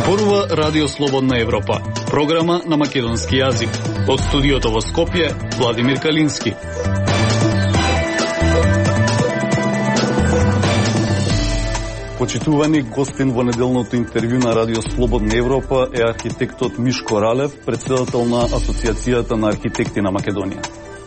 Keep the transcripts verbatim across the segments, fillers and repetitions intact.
Зборува Радио Слободна Европа, програма на македонски јазик. Од студиото во Скопје, Владимир Калински. Почитувани, гостин во неделното интервју на Радио Слободна Европа е архитектот Мишко Ралев, претседател на Асоциацијата на архитекти на Македонија.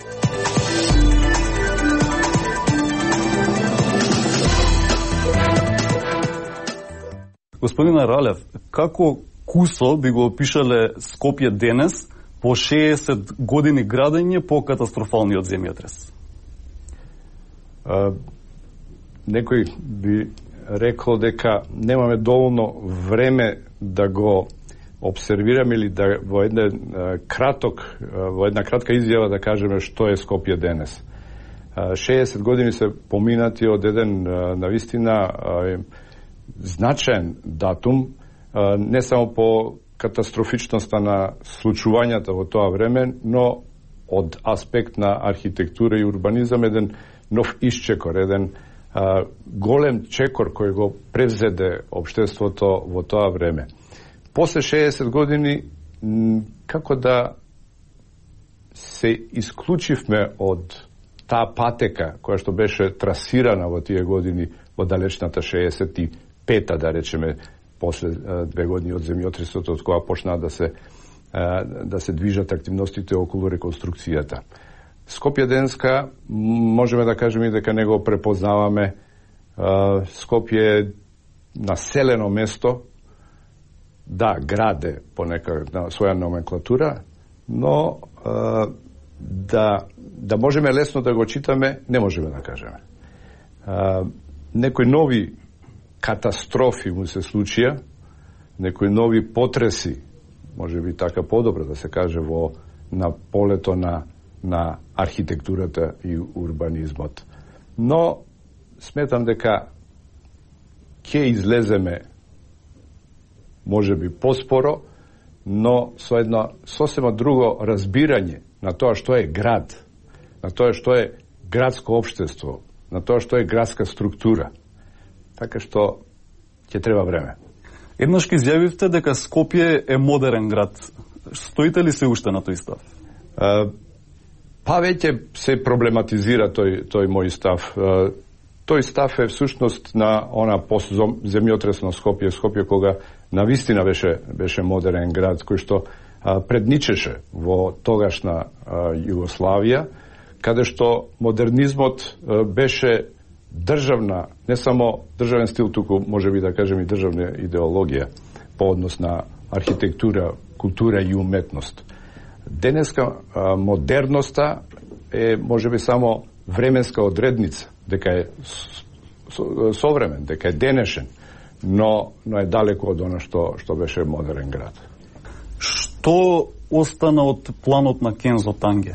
Господина Ралев, како кусо би го опишале Скопје денес по шеесет години градење по катастрофалниот земјотрес? А, некој би рекол дека немаме доволно време да го обсервираме или да во еден краток, во една кратка изјава да кажеме што е Скопје денес. шеесет години се поминати од еден навистина значаен датум, не само по катастрофичноста на случувањата во тоа време, но од аспект на архитектура и урбанизам еден нов исчекор, еден а, голем чекор кој го превзеде општеството во тоа време. После шеесет години, како да се исклучивме од таа патека која што беше трасирана во тие години во далечната шеесет и пета, да речеме, после две години од земјотресот, од која почнаа да се да се движат активностите околу реконструкцијата. Скопје денеска можеме да кажеме дека не го препознаваме. Скопје е населено место, да, граде по нека на своја номенклатура, но да да можеме лесно да го читаме, не можеме да кажеме. Некои нови катастрофи му се случија, некои нови потреси, може би така подобро да се каже, во на полето на на архитектурата и урбанизмот. Но сметам дека ќе излеземе може би поспоро, но со едно сосема друго разбирање на тоа што е град, на тоа што е градско општество, на тоа што е градска структура. Така што ќе треба време. Еднаш ке изјавивте дека Скопје е модерен град. Стоите ли се уште на тој став? А, па веќе се проблематизира тој, тој мој став. А, тој став е всушност на она постземјотресно Скопје, Скопје кога навистина беше, беше модерен град, кој што а, предничеше во тогашна а, Југославија, каде што модернизмот а, беше државна, не само државен стил, туку може би да кажем и државна идеологија по однос на архитектура, култура и уметност. Денеска а, модерноста е може би само временска одредница, дека е современ, дека е денешен, но но е далеко од она што што беше модерен град. Што остана од планот на Кензо Танге?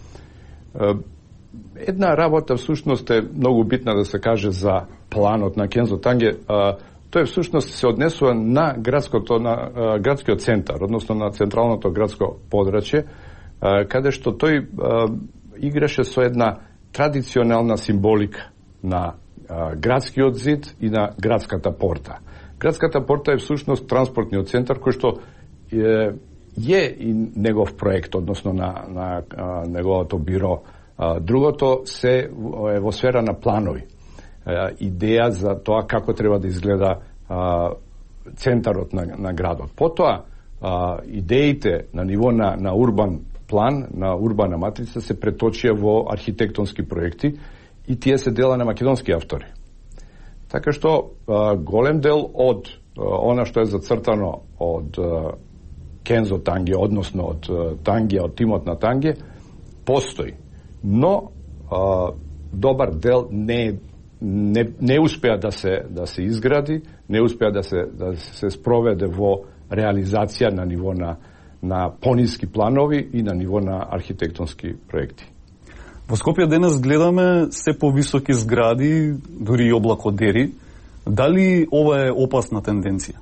Една работа всушност е многу битна да се каже за планот на Кензо Танге. Тој всушност се однесува на градското, на градскиот центар, односно на централното градско подрачје, каде што тој играше со една традиционална символика на градскиот зид и на градската порта. Градската порта е всушност транспортниот центар кој што е, е и негов проект, односно на, на а, неговото биро. А, другото се е во сфера на планови. А, идеја за тоа како треба да изгледа а, центарот на, на градот. Потоа, а, идеите на ниво на, на урбан план, на урбана матрица се преточија во архитектонски проекти и тие се дела на македонски автори. Така што а, голем дел од а, она што е зацртано од а, Кензо Танге, односно од а, Танге, од тимот на Танге, постои. Но а, добар дел не не не успеа да се да се изгради, не успеа да се да се спроведе во реализација на ниво на на пониски планови и на ниво на архитектонски проекти. Во Скопје денес гледаме се повисоки згради, дури и облакодери. Дали ова е опасна тенденција?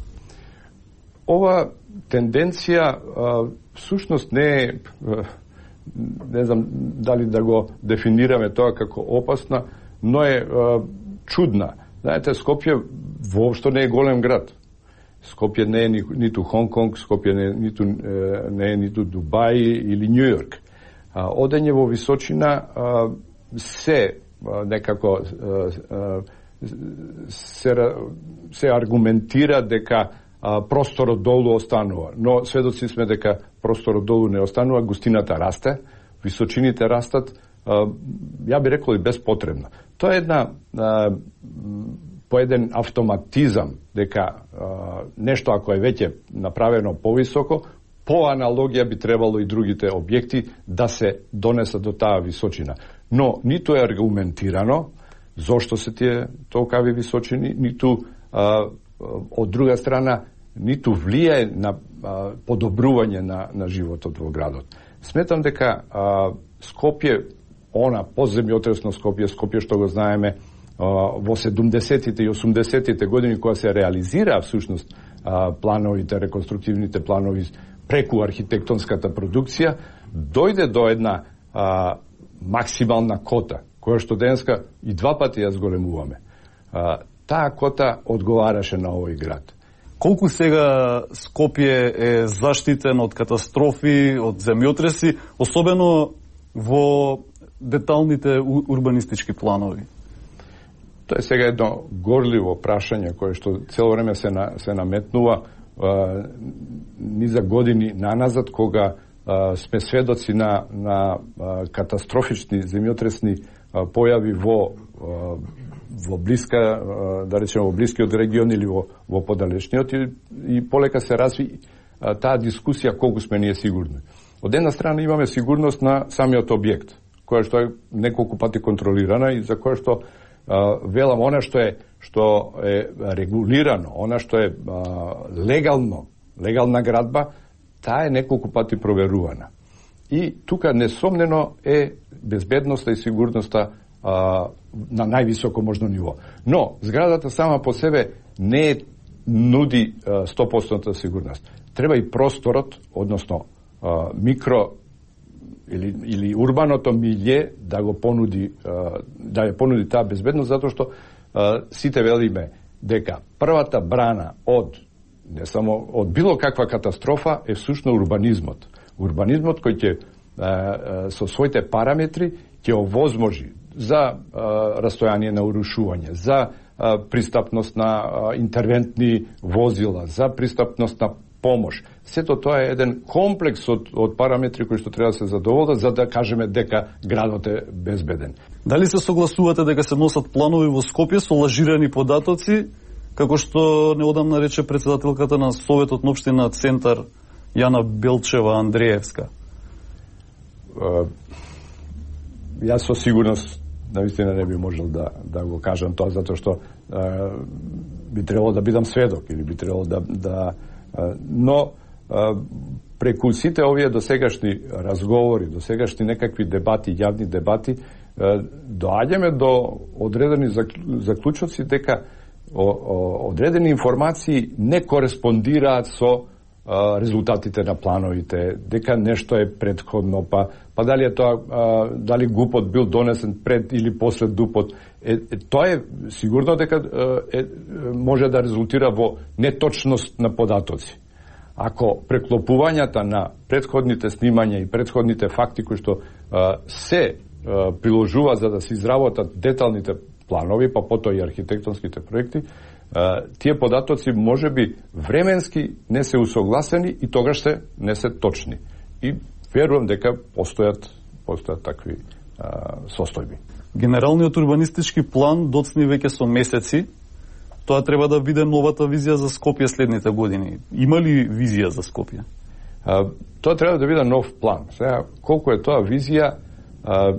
Ова тенденција а, всушност не е, не знам дали да го дефинираме тоа како опасна, но е а, чудна. Знаете, Скопје воопшто не е голем град. Скопје не е ни, ниту Хонг Конг, Скопје не, ниту, не е ниту Дубај или Њу Јорк. Одење во височина се некако се, се аргументира дека просторот долу останува, но сведоци сме дека просторот долу не останува, густината расте, височините растат, ја би рекол и безпотребно. Тоа е една по еден автоматизам дека нешто ако е веќе направено повисоко, по аналогија би требало и другите објекти да се донесат до таа височина. Но ниту е аргументирано зошто се тие толкави височини, ниту а, од друга страна ниту влијае на а, подобрување на, на животот во градот. Сметам дека а, Скопје, она подземјотресно Скопје, Скопје што го знаеме а, во седумдесетите и осумдесетите години кога се реализираа всушност а, плановите, реконструктивните планови преку архитектонската продукција, дојде до една а, максимална кота, која што денеска и два пати ја зголемуваме. А, таа кота одговараше на овој град. Колку сега Скопје е заштитен од катастрофи, од земјотреси, особено во деталните урбанистички планови? Тоа е сега едно горливо прашање кое што цело време се, на, се наметнува а, ни за години наназад, кога а, сме сведоци на, на а, катастрофични земјотресни а, појави во а, во блиска, а, да речеме во блискиот регион или во, во подалечниот, и, и полека се разви а, таа дискусија колку сме ние сигурни. Од една страна имаме сигурност на самиот објект, која што е неколку пати контролирана и за која што а, велам она што е што е регулирано, она што е а, легално, легална градба, таа е неколку пати проверувана. И тука несомнено е безбедноста и сигурноста а, на највисоко можно ниво. Но зградата сама по себе не е, нуди а, сто проценти сигурност. Треба и просторот, односно а, микро или, или урбаното милје да го понуди, а, да ја понуди таа безбедност, затоа што а, сите велиме дека првата брана од не само од било каква катастрофа е всушно урбанизмот. Урбанизмот кој ќе со своите параметри ќе овозможи за а, растојание на урушување, за а, пристапност на а, интервентни возила, за пристапност на помош. Сето тоа е еден комплекс од, од параметри кои што треба да се задоволат за да кажеме дека градот е безбеден. Дали се согласувате дека се носат планови во Скопје со лажирани податоци, како што неодамна рече председателката на Советот на општина Центар Јана Белчева Андреевска? Uh, јас со сигурност наистина не би можел да, да го кажам тоа, затоа што uh, би требало да бидам сведок или би требало да... да uh, но uh, преку сите овие досегашни разговори, досегашни некакви дебати, јавни дебати, uh, доаѓаме до одредени заклучоци дека о, о, одредени информации не кореспондираат со а, резултатите на плановите, дека нешто е предходно, па, па дали е тоа, а, дали ГУПот бил донесен пред или после ДУПот, е, е, тоа е сигурно дека е, е, може да резултира во неточност на податоци. Ако преклопувањата на предходните снимања и предходните факти кои што а, се а, приложува за да се изработат деталните планови, па потоа и архитектонските проекти, тие податоци може би временски не се усогласени и тогаш се не се точни. И верувам дека постојат постојат такви а, состојби. Генералниот урбанистички план доцни веќе со месеци. Тоа треба да биде новата визија за Скопје следните години. Има ли визија за Скопје? А, тоа треба да биде нов план. Сега, колку е тоа визија, а,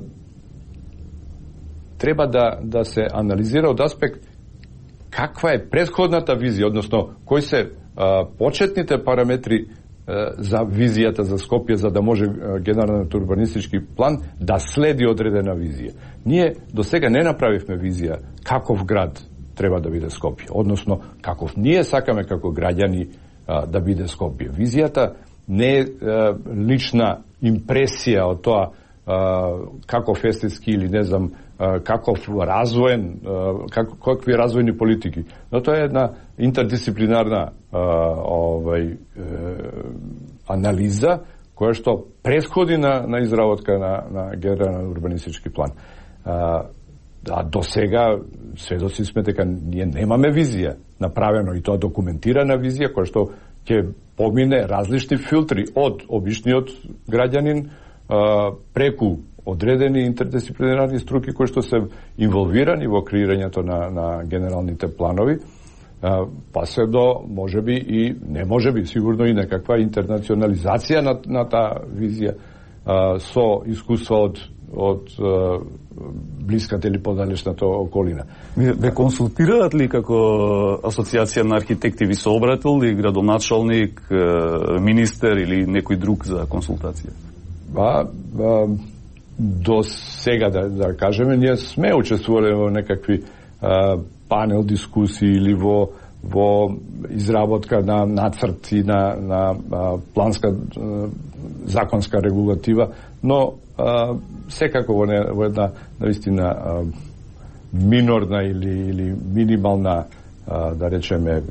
треба да, да се анализира од аспект каква е претходната визија, односно кои се а, почетните параметри а, за визијата за Скопје, за да може а, генералниот урбанистички план да следи одредена визија. Ние до сега не направивме визија каков град треба да биде Скопје, односно каков ние сакаме како граѓани а, да биде Скопје. Визијата не е а, лична импресија од тоа каков естетски или не знам каков развоен, како, какви развојни политики. Но тоа е една интердисциплинарна овај анализа која што претходи на, на изработка на, на генерален урбанистички план. А, а до сега сведоци сме дека ние немаме визија направено и тоа документирана визија која што ќе помине различни филтри од обичниот граѓанин а, преку одредени интердисциплинарни струки кои што се инволвирани во креирањето на, на генералните планови, а, па се до можеби и не можеби сигурно и некаква интернационализација на, на таа визија а, со искуства од од а, блиската или подалечната околина. Ве, ве консултираат ли како асоциација на архитекти, ви се обратил ли градоначалник, министер или некој друг за консултација? Ба, ба до сега да, да кажеме, ние сме учествувале во некакви а, панел дискусии или во во изработка на нацрти на на а, планска а, законска регулатива, но а, секако во, не, во една наистина а, минорна или или минимална а, да речеме а,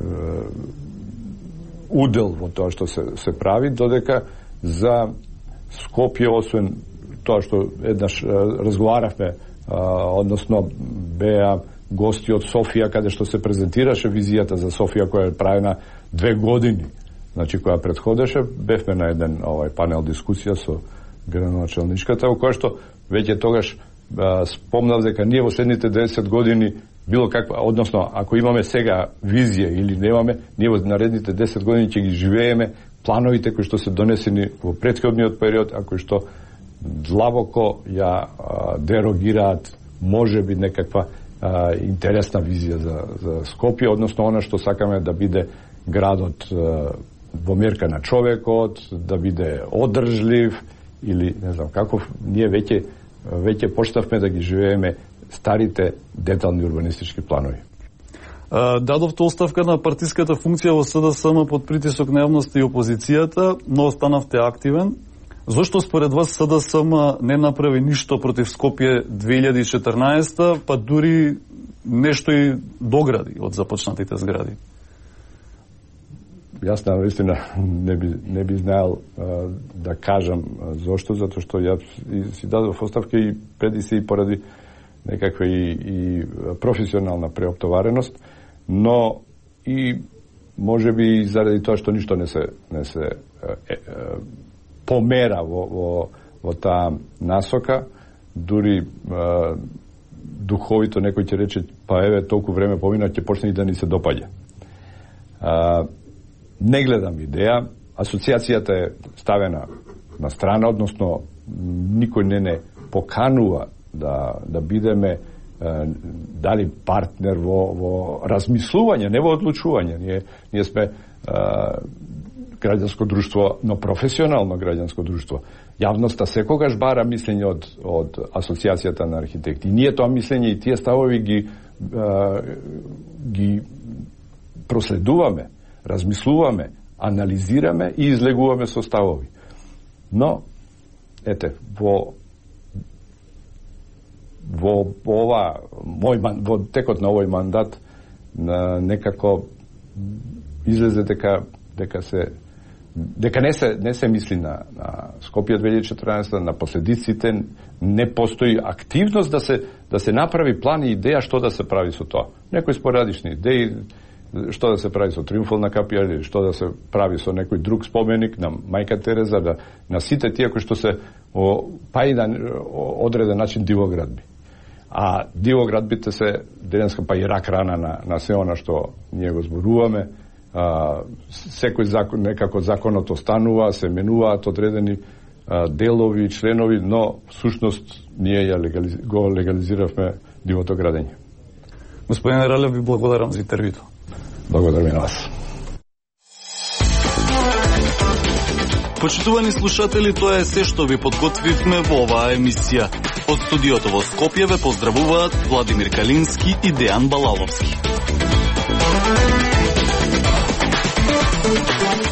удел во тоа што се се прави, додека за Скопје, освен тоа што еднаш разговаравме, односно беа гости од Софија, каде што се презентираше визијата за Софија која е правена две години, значи која предходеше, бевме на еден овај панел дискусија со градоначалничката, во која што веќе тогаш а, спомнав дека ние во следните десет години било каква, односно ако имаме сега визија или немаме, ние во наредните десет години ќе ги живееме плановите кои што се донесени во претходниот период, а кои што длабоко ја а, дерогираат можеби некаква а, интересна визија за, за Скопје, односно она што сакаме да биде градот а, во мерка на човекот, да биде одржлив или не знам каков. Ние веќе веќе почнавме да ги живееме старите детални урбанистички планови. Дадовте оставка на партиската функција во СДСМ под притисок на јавноста и опозицијата, но останавте активен. Зошто според вас СДСМ не направи ништо против Скопје две илјади и четрнаесета, па дури нешто и догради од започнатите згради? Јас наистина не би не би знаел а, да кажам а, зошто, затоа што ја си дадов оставка и преди се и поради некаква и, и професионална преоптовареност, но и можеби заради тоа што ништо не се не се е, е, помера во во во таа насока, дури е, духовито некој ќе рече па еве толку време помина, ќе почне и да ни се допаѓа. А, не гледам идеја, асоциацијата е ставена на страна, односно никој не не поканува да да бидеме дали партнер во во размислување, не во одлучување. Ние ние сме е, граѓанско друштво, но професионално граѓанско друштво. Јавноста секогаш бара мислење од од асоциацијата на архитекти. Ние тоа мислење и тие ставови ги е, ги проследуваме, размислуваме, анализираме и излегуваме со ставови. Но ете, во во ова мој во текот на овој мандат на некако излезе дека дека се дека не се не се мисли на на Скопје две илјади и четрнаесета, на последиците, не постои активност да се да се направи план и идеја што да се прави со тоа. Некои спорадични идеи што да се прави со Триумфална капија или што да се прави со некој друг споменик на Мајка Тереза, да на сите тие кои што се о, па и на одреден начин дивоградби. А дивоградбите се денеска па и рак рана на, на се она што ние го зборуваме. А, секој закон, некако законот останува, се менуваат одредени а, делови и членови, но всушност ние ја легализ... го легализиравме дивото градење. Господин Ралев, ви благодарам за интервјуто. Благодарам и на вас. Почитувани слушатели, тоа е се што ви подготвивме во оваа емисија. Од студиото во Скопје ве поздравуваат Владимир Калински и Дејан Балаловски.